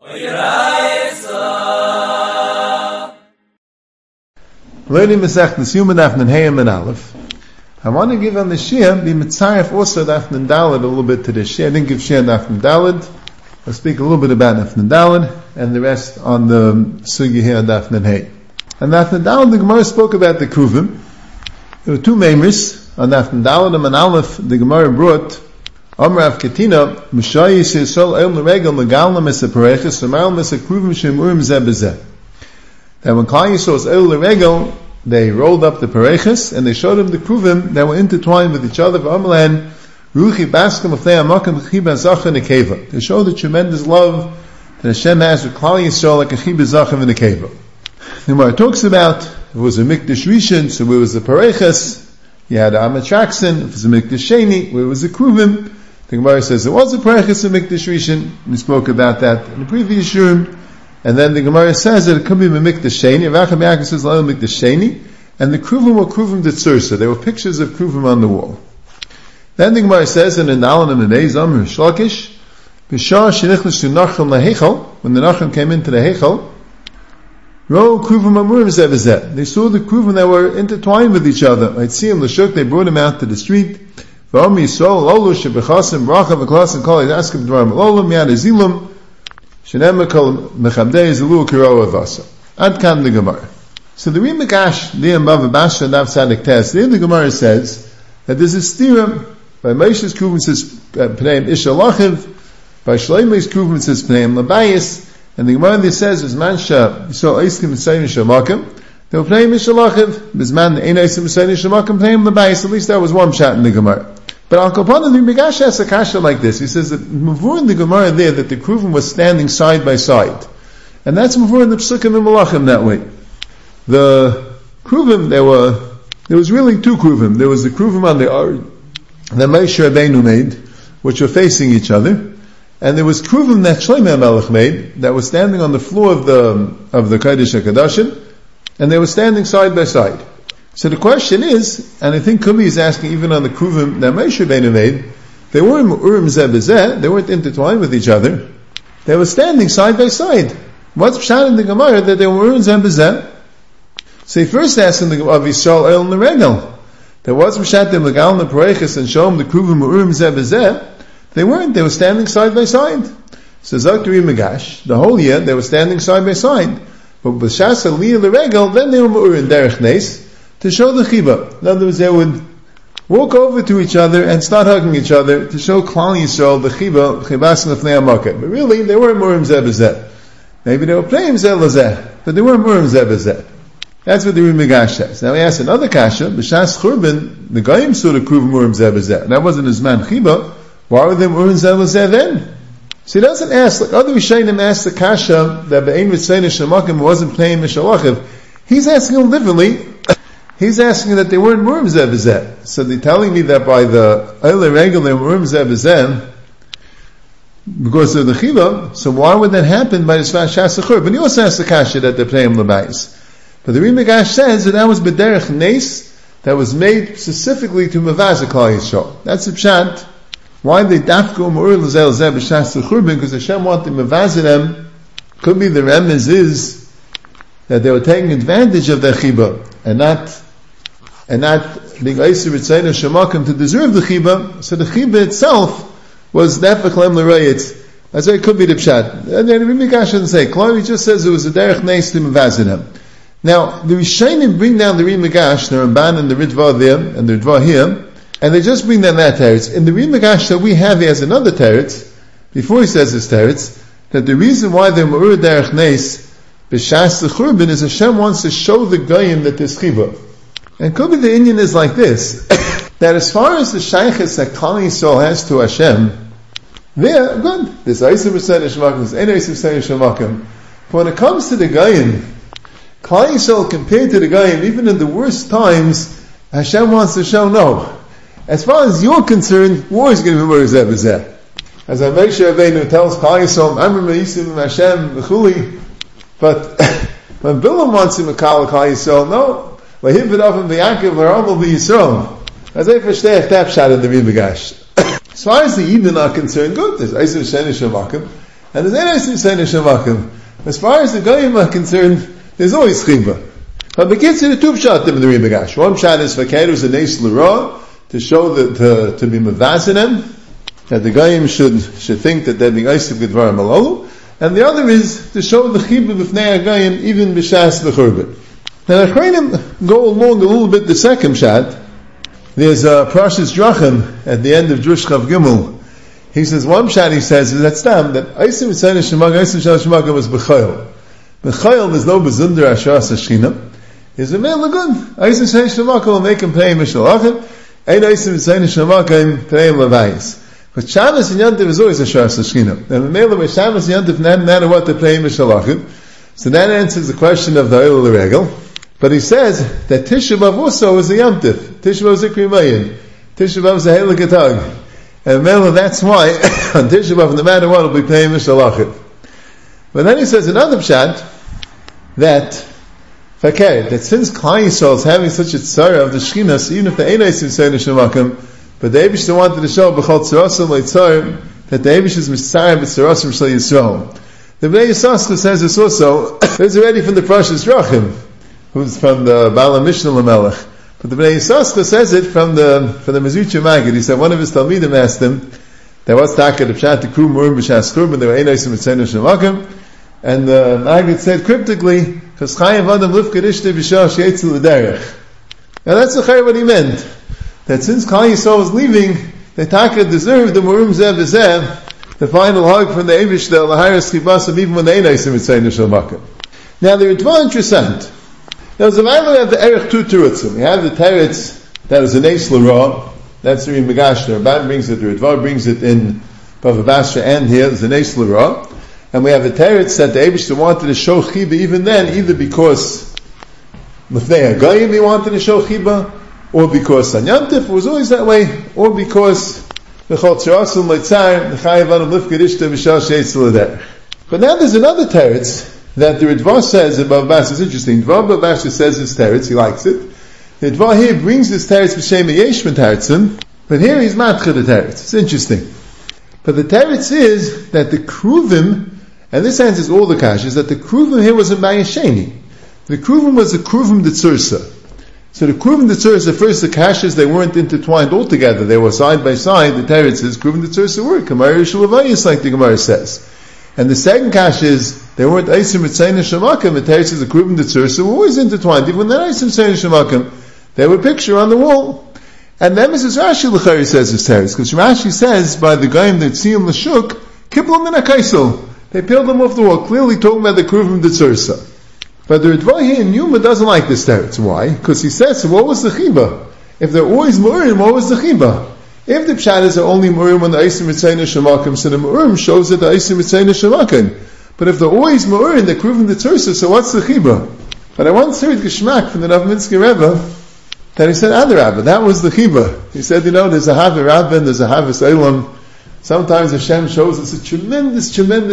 Learning Masechtas Yoma Daf Nun Hey and Aleph. I want to give on the Shia, be Mitzayef also Daf Nun Daled a little bit to the Shia. I didn't give Shia Daf Nun Daled. I'll speak a little bit about Daf Nun Daled and the rest on the Sugi here on Daf Nun Hey. And Daf Nun Daled, the Gemara spoke about the Kruvim. There were two memers on Daf Nun Daled and Aleph. The Gemara brought Amr Av Ketina Mishayis Yisrael El Neregel Megalna Mesa Pareches Samal Mesa Kruvim Shemurim Zeh Bezeh. That when Klal Yisrael was El Neregel, they rolled up the Pareches and they showed him the Kruvim that were intertwined with each other. V'Amalan Ruchi Baskem Afnei Amakim Chiba Zacha Nekeva. They show the tremendous love that Hashem has with Klal Yisrael like a Chiba Zacha Nekeva. The Gemara talks about it was a Mikdash Rishon, so it was the Pareches. You had Amatraxin, it was a Mikdash Sheni, where it was the Kruvim. The Gemara says it was a Pareches of Mikdash Rishon. We spoke about that in the previous Shurim. And then the Gemara says that it could be a Mikdash Sheni. Avacham Yaakov says La'el Mikdash Sheni. And the Kruvim were Kruvim Detzursa. There were pictures of Kruvim on the wall. Then the Gemara says in the Nalan and the Neiz Amr Shlakish, B'shar shenichlish to Nachum LaHechel, when the Nachum came into the Hechel, Ro Kruvim Amurim Zeh B'zeh. They saw the Kruvim that were intertwined with each other. I'd see him L'shuk, they brought him out to the street. V'om Yisrael Lolu Shebechasim Bracha V'klasim Kol Yaskim Dvarim Lolu Miyad Azilum Shenem Mekol Mechamdei Zilu Kiro Avasa. Ad Kan the Gemara. So the Rimagash Liam Bava Basha Dav Sadik Tes. There the Gemara says that there's a stira by Moshe's Kruvim says Pneim Isha Lachiv, by Shloimei's Kruvim says Pneim Labayis, and the Gemara there says is Mansha Yisrael Eiskim Misayin Shamakim. They were Pneim Isha Lachiv, Bizman Ein Eiskim Misayin Shamakim Pneim Labayis. At least that was one shot in the Gemara. But Al Kapan the Rimagash has a kasha like this. He says that Mavur in the Gemara there that the Kruvim was standing side by side, and that's Mavur in the Psukim and Malachim that way. The Kruvim, there was really two Kruvim. There was the Kruvim on the Moshe Rabbeinu made, which were facing each other, and there was Kruvim that Shlomo HaMelech made, that was standing on the floor of the Kodesh HaKadoshim, and they were standing side by side. So the question is, and I think Kubi is asking even on the Kruvim that Moshe Rabbeinu made, they weren't Urim Zeh B'zeh, they weren't intertwined with each other, they were standing side by side. What's Pshat in the Gemara that they were Urim Zeh B'zeh? So he first asked in the of Yisrael El Neregel. There was Pshat in Legal and the Pareches and show him the Kruvim Urim Zeh B'zeh. They weren't, they were standing side by side. So Zakari Magash, the whole year they were standing side by side. But B'shas Aliyah L'Regel, then they were Urim Derech Nes, to show the Chiba. In other words, they would walk over to each other and start hugging each other to show Klal Yisrael the Chiba, Chibas L'fnei HaMakom. But really, they weren't Urim Zeh B'zeh. Maybe they were playing Zeh L'zeh, but they weren't Urim Zeh B'zeh. That's what the Rimagash says. Now we ask another kasha, B'shas Churban, the Goyim saw the Kruvim Urim Zeh B'zeh. That wasn't his man Chiba. Why were they Urim Zeh B'zeh then? So he doesn't ask, like other Rishonim ask the kasha, that Be'ein Ritzayin Shemakim wasn't playing Mishalachiv. He's asking him differently. He's asking that they weren't Urim Zeh B'zeh. So they're telling me that by the Eile Regel they were Urim Zeh B'zeh, because of the Chiba, so why would that happen by the Shas Churban? But he also asks the kasha that they're playing L'bayis. But the Rimagash says that was B'derech Nes, that was made specifically to Mavaz Klal Yisrael. That's the Pshat. Why they dafko Ma'ur L'zel Zeh B'shas Churban? Because Hashem wanted Mavaz them. Could be the remez is that they were taking advantage of their Chiba, and not being Eisir Ritzayin Shemakim to deserve the Chiba. So the Chiba itself was Nefech Lem L'Rayit. That's why it could be the Pshat. And then the Rimagash doesn't say. Klal just says it was a Derech Nes to Mavaz them. Now, the Rishonim bring down the Rimagash, the Ramban and the Ritva there, and the Ritva here, and they just bring down that teretz. In the Rimagash that we have, he has another teretz, before he says this teretz, that the reason why they're Ma'ur Derech Nes, B'shas the Churban, is Hashem wants to show the Goyim that there's Chiba. And could be the Indian is like this, that as far as the Shaykhis that Klal Yisrael has to Hashem, they're good. There's Eisim B'Sayim Shemakim, there's Ein Eisim B'Sayim Shemakim. But when it comes to the Goyim, Klal Yisrael compared to the Goyim, even in the worst times, Hashem wants to show no. As far as you're concerned, war is going to be Ma'ur Zeh B'zeh. As Moshe Rabbeinu tells Klal Yisrael, Amr Me'isim Hashem V'chuli, but when Bilam wants him to call Klal Yisrael, no. Lahib V'dafim V'yankiv V'ramal V'Yisrael. As I verstehe that shot in the Rimagash. As far as the Eden are concerned, good. There's Eisim Sheni Shemakim. and there's Einosim Tzayna Shemakim. As far as the Goyim are concerned, there's always Chiba. But we get to the two pshatim in the Ribegash. One pshat is Vakeirus and Neis L'Ra, to show that, to be Mavazinem, that the Goyim should think that they're being Eisiv Gedvar Malalu, and the other is to show the Chiba B'fnei HaGoyim, even B'shas L'Churban. Now the Chreinim go along a little bit the second pshat. There's Parshas Drachim at the end of Drush Chav Gimel. He says, one pshat he says, is that Stam, that Eisim Tzayna Shemakim, Eisim Shemakim was B'chayil. B'chayil, there's no B'zunder Ashras HaShechina. Is a man lagun. Eisim Tzayna Shemakim will make him pay Mishalachim. Ein Eisim Tzayna Shemakim pay him Levayis. But Shabbos and Yantiv is always Ashras HaShechina. And the Mela by Shabbos and Yantiv, no matter what they pay Mishalachim. So that answers the question of the Oil L'Regel. But he says that Tisha B'Av also is a Yom Tif. Tisha B'Av is a Krimayin. Tisha B'Av is a Heilig Tag. And Mela, that's why on Tisha B'Av, no matter what, will be paying Mishalachim. But then he says another pshat that Fakir, that since Klal Yisrael is having such a tzara of the Shechina, so even if the Ein Eisim Tzayna Shemakim, but the Eibush wanted to show B'chol Tzarasim Leitzar that the Eibush is Mitzayim B'Tzarasim Shel Yisrael. The Bnei Yissaschar says this also. There's already from the Parshas Drachim, who's from the Bala Mishnah Lamelech. But the Bnei Yissaschar says it from the Mezritcha Magid. He said one of his Talmidim asked him, there was Taka the Pshat the Kru Murim B'Shas Churban, there were Ein Eisim Tzayna Shemakim, and the Magid said cryptically, because Chayim Adam Lifkad Ishte B'Shah Sheitzel L'Derech. Now that's what he meant. That since Klal Yisrael was leaving, the Taka deserved the Murim Zeh V'Zeh, the final hug from the Eibush, the Laharis Chibasam, even when they ain't Eisim Tzayna Shemakim. Now the Ritva interessant. Now as a matter we have the Erech Tu Terutzim. We have the Teretz that is an Eis L'Ra. That's the Rimegash. The Ramban brings it, the Ritva brings it in Bava Basra and here. There's an Eis L'Ra. And we have a Teretz that the Eibush wanted to show Chiba even then, either because L'fnei HaGoyim he wanted to show Chiba, or because on Yom Tif it was always that way, or because but now there's another teretz that the Ritva says above Bas. It's interesting. Bava Basra says this teretz, he likes it. The Ritva here brings this teretz b'shem Yeshman teretzim, but here he's matcha the teretz. It's interesting. But the teretz is that the Kruvim, and this answers all the kashas, that the Kruvim here was a Mayasheni. The Kruvim was a Kruvim D'Tzursa. So the Kruvim D'Tzursa, first the kashas, they weren't intertwined altogether. They were side by side. The teretz says Kruvim D'Tzursa were Kamar Yishulavayis, like the Gemara says. And the second kash is, they weren't Eisim Tzayna Shemakim. The teretz says the Kruvim D'Tzursa were always intertwined. Even when they're Eisim Tzayna Shemakim, they were picture on the wall. And then Mrs. Rashi L'chari says this teretz, because Rashi says by the Goyim that see him l'shuk, Kiblam min HaKaisel. They peeled them off the wall, clearly talking about the Kruvim D'Tzursa. But the Ritva here in Yuma doesn't like this teretz. Why? Because he says, so what was the chiba? If they're always mu'urim, what was the chiba? If the pshat is only mu'urim when the Eisim Tzayna Shemakim, so the mu'urim shows that the Eisim Tzayna Shemakim. But if they're always mu'urim, they're Kruvim D'Tzursa, so what's the chiba? But I once heard Geshmak from the Rav Minsky Rebbe, that he said, Adarabba, that was the chiba. He said, there's a Havah Rabbin, there's a Havas Eilam. Sometimes Hashem shows us a tremendous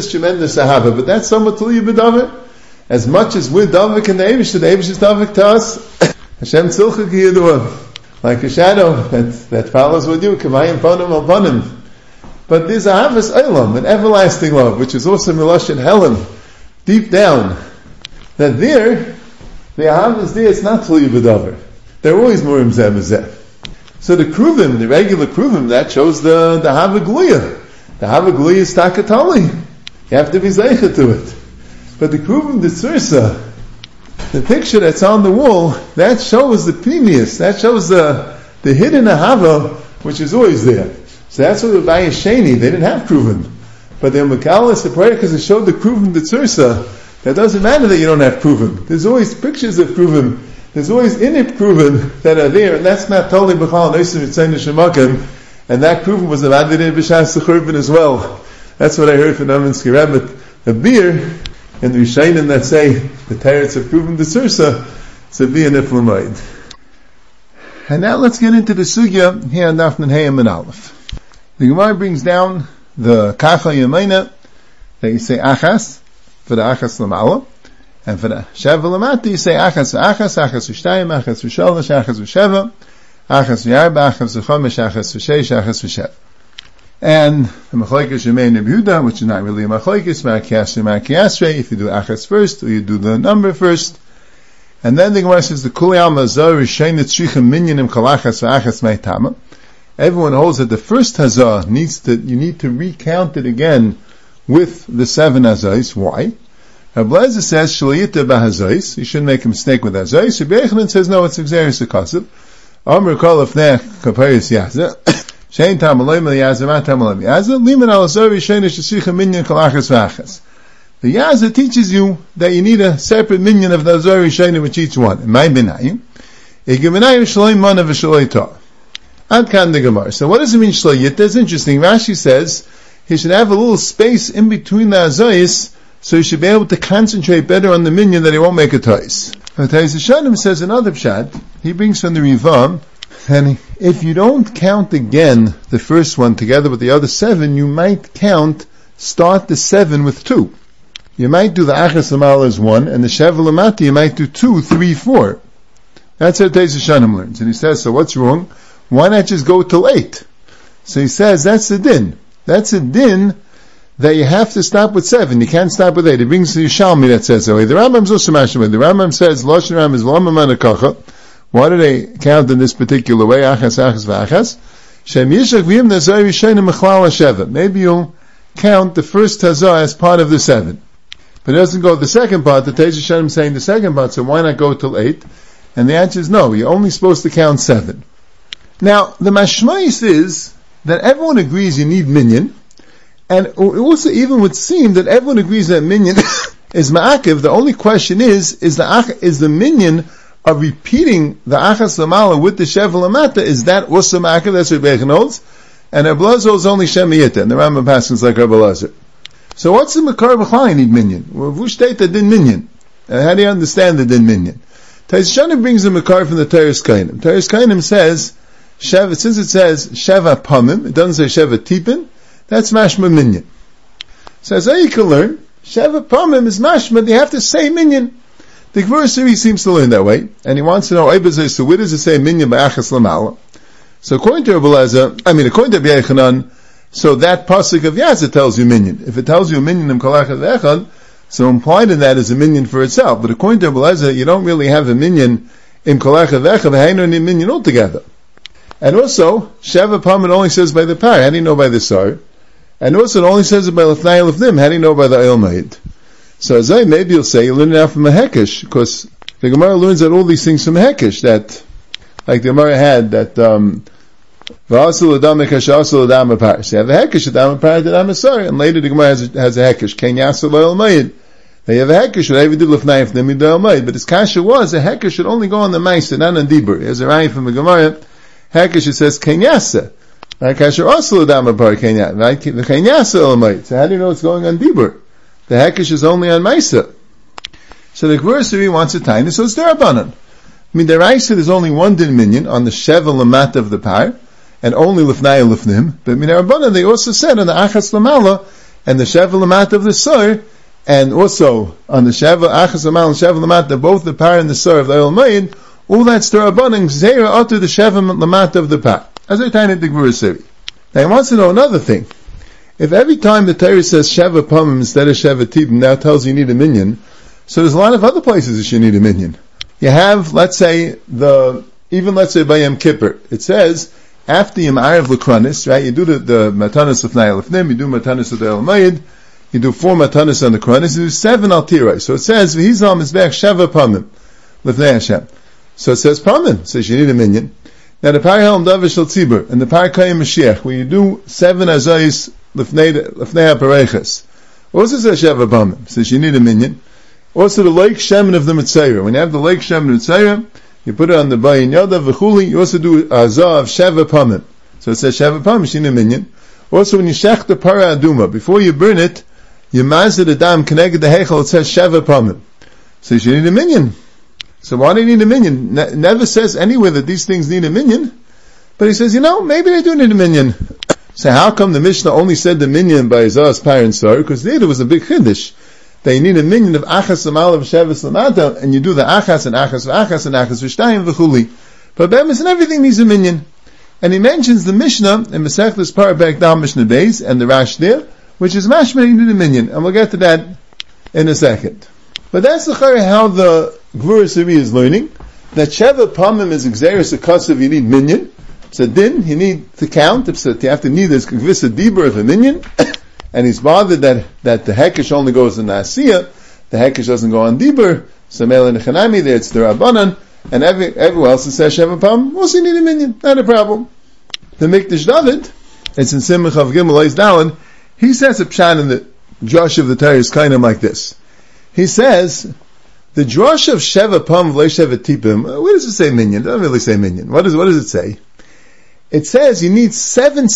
Ahava, but that's somewhat to you b'davar. As much as we're davik in the Eibush is davik to us, Hashem tzilchuk yidua, like a shadow that follows with you, kamayim panim al panim. But there's a havas eilam, an everlasting love, which is also Milosh and Helen, deep down, that there, the havas there, it's not tuli b'davar. They're always murim zeh b'zeh. So the kruvim, the regular kruvim, that shows the hava gluya. The hava gluya is takatali. You have to be zeicha to it. But the Kruvim D'Tzursa, the picture that's on the wall, that shows the pnimius, that shows the hidden ahava, which is always there. So that's what the Bayasheni, they didn't have Kruvim. But they're Makalis, the prayer, because it showed the Kruvim D'Tzursa. That doesn't matter that you don't have Kruvim. There's always pictures of Kruvim. There's always inip Kruvim that are there, and that's not totally B'chal Neisim Tzayna Shemakim. And that Kruvim was the Vadidei B'Shas Churban as well. That's what I heard from Naminsky Rebbe. The beer, and the Rishayim that say the teretz of Kruvim D'Tzursa, so be an iflamayid. And now let's get into the sugya here on Daf Nun and Aleph. The Gemara brings down the kacha yameina that you say achas for the achas lamala, and for the sheva lamata you say achas v'shtayim, achas v'shalosh, achas v'sheva, achas v'yarba, achas v'chomesh, achas v'sheish, achas v'shev. And the Machlokes Yemein Reb Yehuda, which is not really a Machlokes, Ma'akiyasre, if you do Achas first, or you do the number first. And then the Gemara says, the Kuli Alma Zah Rishain Tzricha Minyanim Kalachas V'Achas Meitama. Everyone holds that the first Hazah you need to recount it again with the 7 Hazahs. Why? Rabbi Lezer says, Shalayita B'Hazahs, you shouldn't make a mistake with Hazahs. Rabbi Yechanan says, no, it's Xeris Akasav. Amr Kol Afnech Kaparis Yazah. Shein Tam Aloim Yazah, Ma Tam Aloim Yazah. Liman Al Zah Rishain Tzricha Minyan Kalachas V'Achas. The Yazah teaches you that you need a separate minyan of the Azor Rishayim with each one. In my Benayim, Igemenayim Shaloi Mana V'Shaloi Ta. Ad Kan the Gemara. So what does it mean Shaloi Yit? That's interesting. Rashi says he should have a little space in between the Azoyis, so he should be able to concentrate better on the minyan that he won't make a tois. But Taiz Hashanim says another pshat. He brings from the Rivam, and if you don't count again the first one together with the other 7, you might start the 7 with 2. You might do the Achas Lamal as 1, and the Sheva Lamati you might do 2, 3, 4. That's how Teiz Hashanim learns. And he says, so what's wrong? Why not just go till 8? So he says, that's the din. That's a din that you have to stop with 7. You can't stop with 8. It brings the Yishalmi that says that way. The Rambam's also mashma. The Rambam says, Lashon Ram is Lama Manakacha. Why do they count in this particular way? Achas, Achas, V'Achas. Shem Yishak V'yim Nazari Shayna Mechlal HaSheva. Maybe you'll count the first Hazah as part of the 7. But it doesn't go to the second part. The Teiz Hashanim saying the second part, so why not go till 8? And the answer is no, you're only supposed to count 7. Now, the mashmais is that everyone agrees you need minyan, and it also even would seem that everyone agrees that minyan is ma'akiv. The only question is the minyan of repeating the achas lamala with the shevel lamata, is that also ma'akiv? That's what Rebbe holds. And Rebbe Lezer is only shemiyita, and the Rambam passes like Rebbe Lezer. So what's the Makar B'chal you need minyan? Well, Vushteta din minyan. How do you understand the din minyan? Taiz Hashanim brings the Makar from the Teres Kainim. Teres Kainim says, since it says Sheva Pamim, it doesn't say Sheva Tipin, that's mashma minyan. So as you can learn, Sheva Pamim is mashma, they have to say minyan. The Gemara Siri seems to learn that way, and he wants to know, so where does it say minyan by Achas Lamala? So according to Rabbi Lezer, according to Rabbi Yechanan, so that pasuk of Yazah tells you minyan. If it tells you a minyan im kalachas v'echad, so implied in that is a minyan for itself. But according to Rabbi Lezer, you don't really have a minyan im kalachas v'echad, v'hainu ni minyan altogether. And also, Sheva Pam it only says by the par. How do you know by the sar? And also it only says it by l'fnai l'fnim. How do you know by the oil ma'id? So as maybe you'll say, you learn it out from a hekesh, because the Gemara learns that all these things from a hekesh, that, like the Gemara had, that, V'asul adam ekashasul adam apar. So you have a hekesh adam apar adam asar, and later the Gemara has a hekesh. Ken yasul oil ma'id. They have a hekesh. What I did l'fnai l'fnim id oil ma'id. But his kasha was a hekesh should only go on the ma'aser, not on dibur. There's a raya from the Gemara. Hekesh, it says kenyasa. Right? Kasher also adam apar kenyasa. Right? The kenyasa olamait. So how do you know it's going on dibur? The hekesh is only on ma'aser. So the Gemara Suri wants a tiny, so it's derabanan. The Raisa there's only one din minyan on the sheva lamata of the par, and only lifnai lifnim. But Rabbanan they also said on the achas lamala and the sheva lamata of the sar, and also on the sheva achas lamala and sheva lamata, both the par and the sar of the oil mayin. All that's derabanan zera atu the sheva lamata of the par. As I tell you the Gemara Suri. Now he wants to know another thing. If every time the Torah says sheva pamim instead of sheva tibim now tells you need a minyan, so there's a lot of other places that you need a minyan. You have, let's say by Yom Kippur, it says after Yom Arev L'Kranis, right? You do the matanis of Nayal Lefnim, you do matanis of the El Mayid, you do 4 matanis on the Kranis, you do 7 al Tirai. So it says v'hizal mizbeach sheva pamim Lefnei Hashem. So it says pamim, says you need a minyan. Now the Par Helm Davish Shel Tzibur and the Par Kayim Mashiach, where you do 7 azayis Lefnei HaPareiches, also says sheva pamim, says you need a minyan. Also the Lake Shemin of the Mitzayra. When you have the Lake Shemin of the Mitzayra, you put it on the Bayin Yada V'chuli, you also do Azah of Sheva Pamim. So it says Sheva Pamim, Shina Minyan. Also when you shech the Para Aduma, before you burn it, you mazid the dam, connected the Heichel, it says Sheva Pamim. So you need a minyan. So why do you need a minyan? Never says anywhere that these things need a minyan, but he says, maybe they do need a minyan. So how come the Mishnah only said the minyan by Azah's parent star? Because there was a big chiddush. That you need a minyan of achas lamal of shevis lamata, and you do the achas and achas and achas and achas v'shtayim v'chuli. But bemis and everything needs a minyan. And he mentions the Mishnah in Masechtas Parah Dal Mishnah Beis and the Rash there, which is mashma you need a minyan, and we'll get to that in a second. But that's the how the Gvura Sari is learning that Sheva Pamim is Xeris Akasav, you need minyan. So din, you need to count, so you have to need this Kvisa Dibur of a minyan, and he's bothered that the Hekesh only goes in Nasiya, the Hekesh doesn't go on Dibur, so Mela Nechanami there, it's the Rabbanan, and everyone else says Sheva Pamim, also you need a minyan, not a problem. The Mikdash David, it's in Simach of Gimel Eis Daled, he says a pshat in the Drush of the Torah is kind of like this. He says, the Drush of Sheva Pam V'lei Sheva Tipim, what does it say minyan? It doesn't really say minyan. What does it say? It says you need seven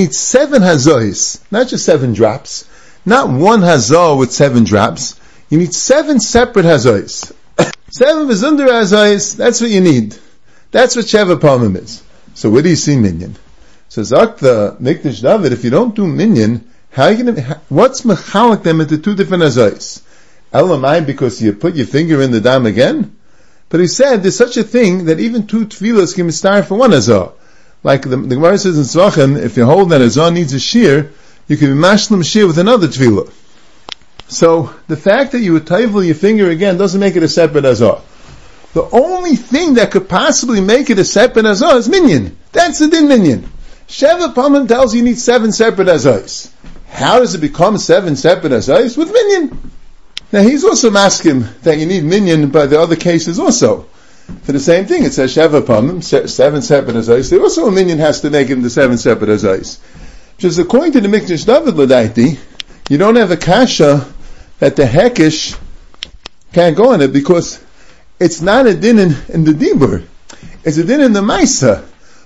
hazois, not just 7 drops, not one hazah with 7 drops. You need 7 separate hazois. 7 V'zunder hazois, that's what you need. That's what Sheva Pamim is. So where do you see minyan? So Zak the Mikdash David, if you don't do minyan, how are you going to, what's mechalak them into 2 different azais? Elamai, because you put your finger in the dam again? But he said, there's such a thing that even 2 tefillas can be started for 1 azah. Like the Gemara says in Tzvachim, if you hold that azah needs a shear, you can be mashlim shear with another tefillah. So, the fact that you would taivel your finger again doesn't make it a separate azah. The only thing that could possibly make it a separate azah is minyan. That's the din minyan. Sheva Pamim tells you need 7 separate azahs. How does it become 7 separate azahs? With minyan. Now he's also maskim that you need minyan by the other cases also. For the same thing, it says Sheva Pamim, 7 separate azahs. There also a minyan has to make it into 7 separate azahs. Just according to the Mikdash David L'daiti, you don't have a kasha that the Hekesh can't go in it because it's not a din in the Dibur. It's a din in the Maisa.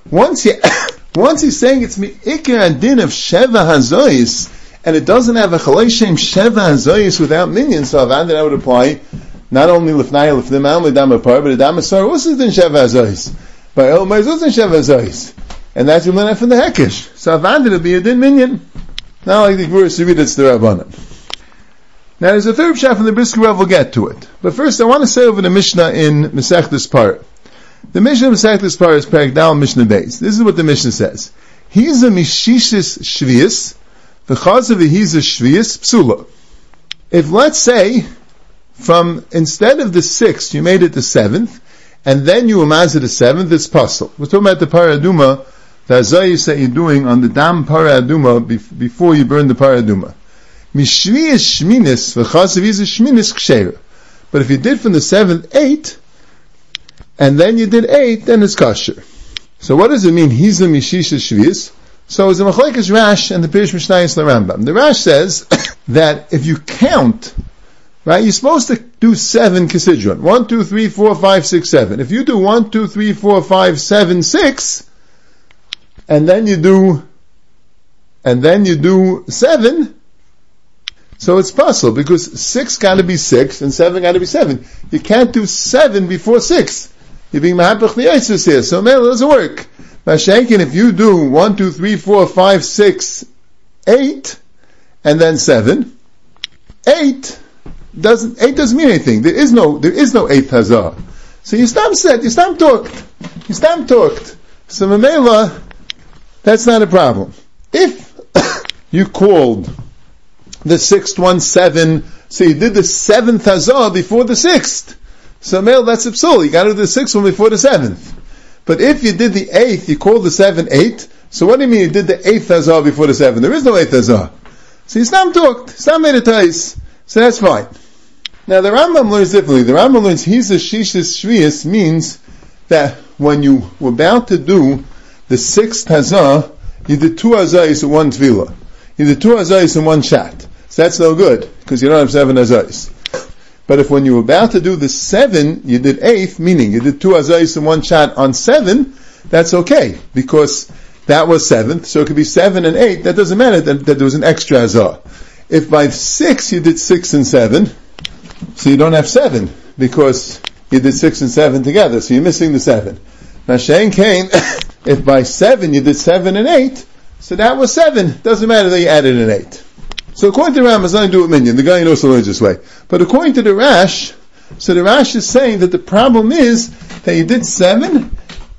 Once he's saying it's mi'ikar din of Sheva Hazois, and it doesn't have a Chalei Shem Sheva Hazois without minyan, so that would apply not only Lefnai Lefnim Al Medam Apar, but Adam Asar also din Sheva Hazois. By El Maizos din Sheva Hazois. And that's your learn from the Hekesh. So it'll be a din minyan. Now like the Gvura Sari, it's the Rabbanan. Now there's a third shot from the Brisker Rav, we'll get to it. But first I want to say over the Mishnah in Masechtas Parah. The Mishnah in Masechtas Parah is Perek Dal Mishnah Beis. This is what the Mishnah says. He's a Mishishis Shvius, v'chazav he's a Shvius Psula. If let's say, instead of the 6th, you made it the 7th, and then you amazed the 7th, it's puzzle. We're talking about the Paraduma, the Azayis that you're doing on the Dam Paraduma before you burn the Paraduma. Mishvius Shminis, v'chazav he's a Shminis Ksheira. But if you did from the 7th, 8, and then you did 8, then it's kosher. So what does it mean? He's the Mishisha Shvius. So it's a Machlekes Rash and the Pirish Mishnayos LaRambam. The Rash says that if you count, right, you're supposed to do 7 Kisidron. 1, 2, 3, 4, 5, 6, 7. If you do 1, 2, 3, 4, 5, 7, 6, and then you do 7, so it's possible because 6 got to be 6 and 7 got to be 7. You can't do 7 before 6. You're being mahapach the Yisus here, so man, it doesn't work. Mashenkin, if you do 1, 2, 3, 4, 5, 6, 8, and then 7, 8 doesn't mean anything. There is no 8th hazah. So you stop talked. So Mamela, that's not a problem. If you called the 6th one 7, so you did the 7th hazah before the 6th. So male, that's a psul. You got to do the 6th one before the 7th. But if you did the 8th, you called the 7th 8. So what do you mean you did the 8th hazah before the 7th? There is no 8th hazah. So you stop talked, stop made a tais. So that's fine. Now the Rambam learns differently. The Rambam learns he's a shishis shvius means that when you were about to do the 6th hazah, you did 2 hazahs in 1 tefillah. You did 2 hazahs in 1 shot. So that's no good because you don't have 7 hazahs. But if when you were about to do the 7, you did 8th, meaning you did 2 azayis in 1 shot on 7, that's okay, because that was 7th, so it could be 7 and 8, that doesn't matter that there was an extra azah. If by 6 you did 6 and 7, so you don't have 7, because you did 6 and 7 together, so you're missing the 7. Now Shane Kane, if by 7 you did 7 and 8, so that was 7, doesn't matter that you added an 8. So according to the Rambam, it's nothing to do with minyan. The guy also learns this way. But according to the Rash, so the Rash is saying that the problem is that you did 7,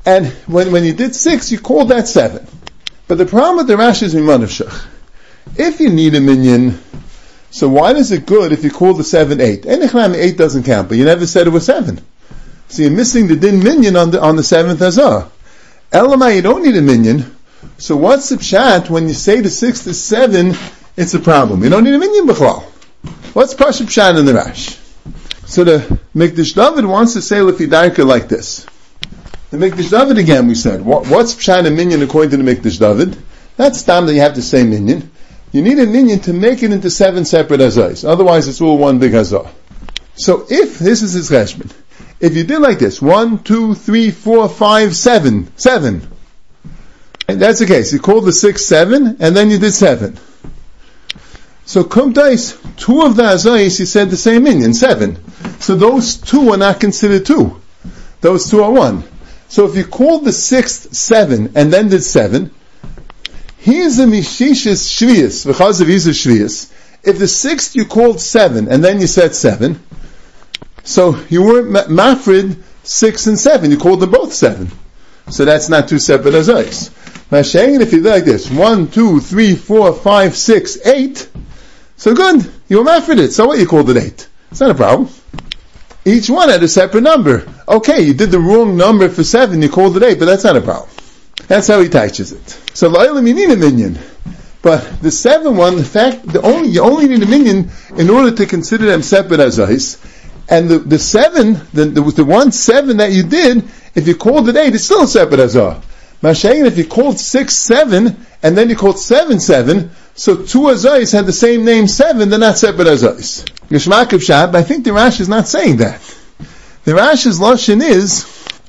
And when you did 6, you called that 7. But the problem with the Rashi is Mimanavshach. If you need a minyan, so why is it good if you call the 7 8? 8 doesn't count, but you never said it was 7. So you're missing the din minyan on the 7th Hazah. Elamai, you don't need a minyan. So what's the pshat when you say the 6th is 7, it's a problem. You don't need a minyan b'chlal. What's Pashup pshat in the Rash? So the Mikdash David wants to say Lefidarka like this. The Mikdash David again, we said, what's pshat and minyan according to the Mikdash David? That's time that you have to say minyan. You need a minyan to make it into 7 separate hazahs. Otherwise, it's all one big hazah. So if, this is his cheshbon, if you did like this, 1, 2, 3, 4, 5, 7, 7. And that's the case. You called the 6, 7, and then you did 7. So kumtais, 2 of the hazahs, you said the same minyan, 7. So those 2 are not considered 2. Those 2 are 1. So if you called the 6th 7, and then did 7, here's a mishishis shviyas, v'chazav is a shviyas. If the 6th you called 7, and then you said 7, so you weren't mafrid 6 and 7, you called them both 7. So that's not 2 separate hazahs. Mashaying, if you did like this, 1, 2, 3, 4, 5, 6, 8, so good, you were mafrid it, so what, you called it 8. It's not a problem. Each one had a separate number. Okay, you did the wrong number for 7, you called it 8, but that's not a problem. That's how he teaches it. So La'ilam, you need a minyan. But the 7 one, the fact, you only need a minyan in order to consider them separate hazahs. And the 7, the 1 7 that you did, if you called it 8, it's still a separate hazah. Mashayin, if you called 6 7, and then you called 7 7, so 2 hazahs had the same name 7, they're not separate hazahs. Yishmak of Shab, I think the Rash is not saying that. The Rash's lashon is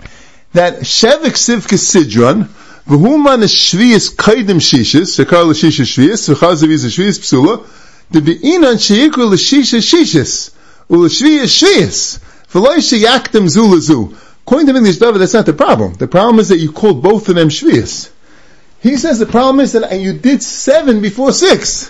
that Shevik Sivka Sidron, V'human Shviyas Kaidim Shishis, Shekar L'Shishis Shviyas, V'chazav is Shviyas Psula, the Be'inan Sheyikra L'Shishis Shishis, U'L'Shviyas Shviyas, V'loi Sheyaktim Zu L'Zu. According to English David, that's not the problem. The problem is that you called both of them Shviyas. He says the problem is that you did 7 before 6.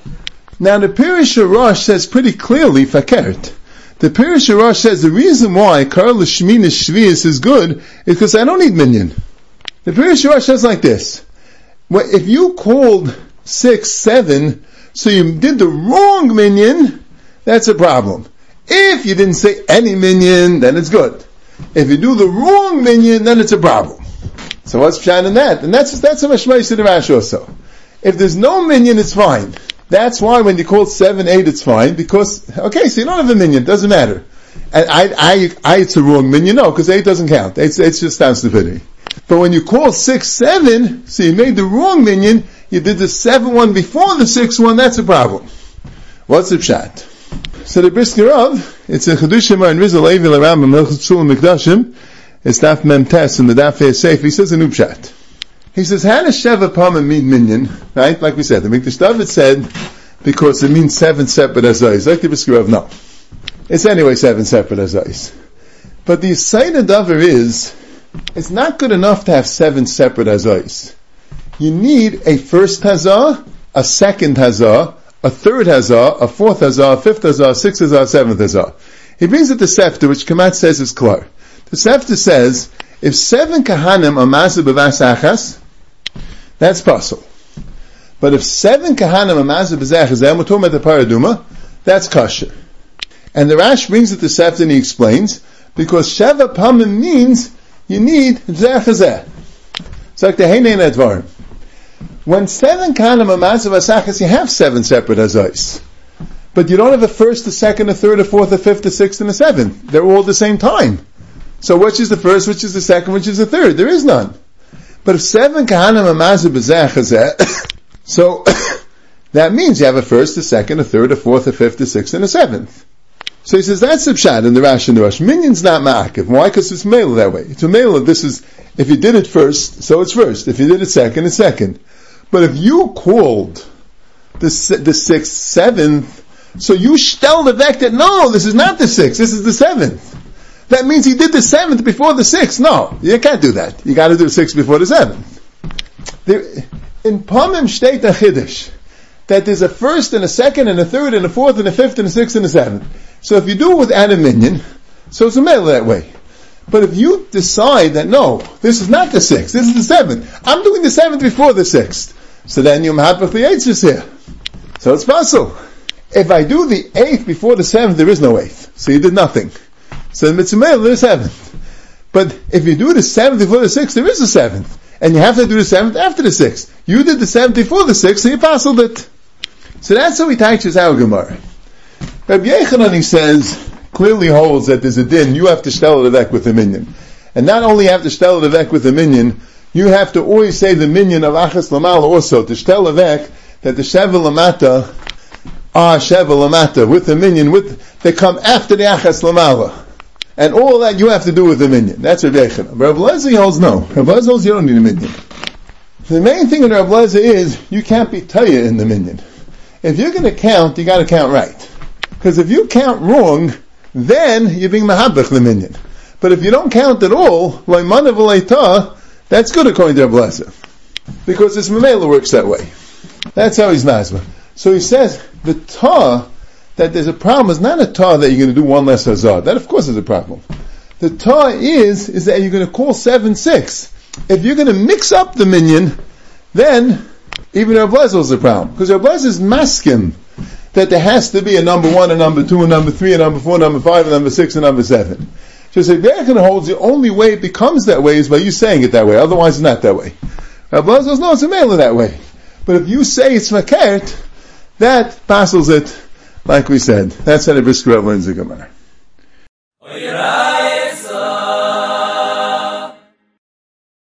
Now the Pirush Rosh says pretty clearly, Fakert. The Pirush Rosh says the reason why Karl Shminis Shviyas is good is because I don't need minyan. The Pirush Rosh says like this. Well, if you called 6, 7, so you did the wrong minyan, that's a problem. If you didn't say any minyan, then it's good. If you do the wrong minyan, then it's a problem. So what's pshat in that? And that's a mashmais to the Rash also. If there's no minyan, it's fine. That's why when you call 7, 8, it's fine, because, okay, so you don't have a minyan, doesn't matter. And it's a wrong minyan, no, because 8 doesn't count. It's just down stupidity. But when you call 6, 7, so you made the wrong minyan, you did the 7 one before the 6 one, that's a problem. What's the pshat? So the Brisker Rav, it's in Chedushim and Rizal Levi L'Rambam Melchus Shulam Mikdashim, it's Daf Mem Tes in the Daf Seif, he says a new pshat. He says, how does Sheva Pamim mean minyan? Right? Like we said, the Mikdash David said, because it means 7 separate hazahs. Like the Brisker Rav, no. It's anyway 7 separate hazahs. But the Yisayna Davar is, it's not good enough to have 7 separate hazahs. You need a first hazah, a second hazah, a third hazah, a fourth hazah, a fifth hazah, a sixth hazah, a seventh hazah. He brings it to Sefta, which Kamat says is klar. The Sefta says, if 7 kahanim are maser b'vas achas, that's possible. But if 7 kahanim are maser b'zeh chazeh, we're talking about the paraduma, that's kosher. And the Rash brings it to Sefta and he explains, because Sheva Pamim means you need zeh chazeh. It's like the Heinein Advarim. When 7 kahanim are maser b'vas achas, you have 7 separate hazahs. But you don't have a first, a second, a third, a fourth, a fifth, a sixth, and a seventh. They're all at the same time. So which is the first, which is the second, which is the third? There is none. But if 7 kahanim are maser b'zeh chazeh, so that means you have a first, a second, a third, a fourth, a fifth, a sixth, and a seventh. So he says that's the pshat in the Rash and the Rush. Minyan's not ma'akiv. Why? Because it's mele that way. It's a mele. This is, if you did it first, so it's first. If you did it second, it's second. But if you called the 6th, 7th, so you stel the vec that no, this is not the 6th, this is the 7th. That means he did the 7th before the 6th. No, you can't do that. You got to do the 6th before the 7th. In Pamim Shteit HaChiddush, that there's a first and a second and a third and a fourth and a fifth and a sixth and a seventh. So if you do it with a minyan, so it's a mele that way. But if you decide that no, this is not the 6th, this is the 7th, I'm doing the 7th before the 6th, so then you're mahapach the 8th here. So it's possible. If I do the 8th before the 7th, there is no 8th. So you did nothing. So the mitzvah there's 7th. But if you do the 7th before the 6th, there is a 7th. And you have to do the 7th after the 6th. You did the 7th before the 6th, so you passed it. So that's how he teaches our Gemara. Rabbi Yechanan, he says, clearly holds that there's a din, you have to shtel levek with a minyan. And not only have to shtel levek with a minyan, you have to always say the minyan of achas lamala also, to shtel levek, that the sheva lamata, sheva lamata, with the minyan, they come after the achas lamala. And all that you have to do with the minyan. That's Rabbi Yechanan. Rabbi Eliezer holds no. Rabbi Eliezer holds you don't need a minyan. The main thing in Rabbi Eliezer is, you can't be taya in the minyan. If you're going to count, you got to count right. Because if you count wrong, then you're being mahabach the minyan. But if you don't count at all, loimana v'leitah, that's good according to Rabbi Eliezer. Because this mamela works that way. That's how he's nazma. So he says, the ta, that there's a problem is not a ta that you're going to do one less hazard. That of course is a problem. The ta is that you're going to call 7-6. If you're going to mix up the minyan, then even Rabbi Eliezer is a problem. Because Rabbi Eliezer is maskim that there has to be a number 1, a number 2, a number 3, a number 4, a number 5, a number 6, a number 7. So Rabbi Yechanan holds the only way it becomes that way is by you saying it that way. Otherwise it's not that way. Rabbi Eliezer says, no, it's a mela that way. But if you say it's makert, that passes it, like we said. That's how the Brisker learns the Gemara.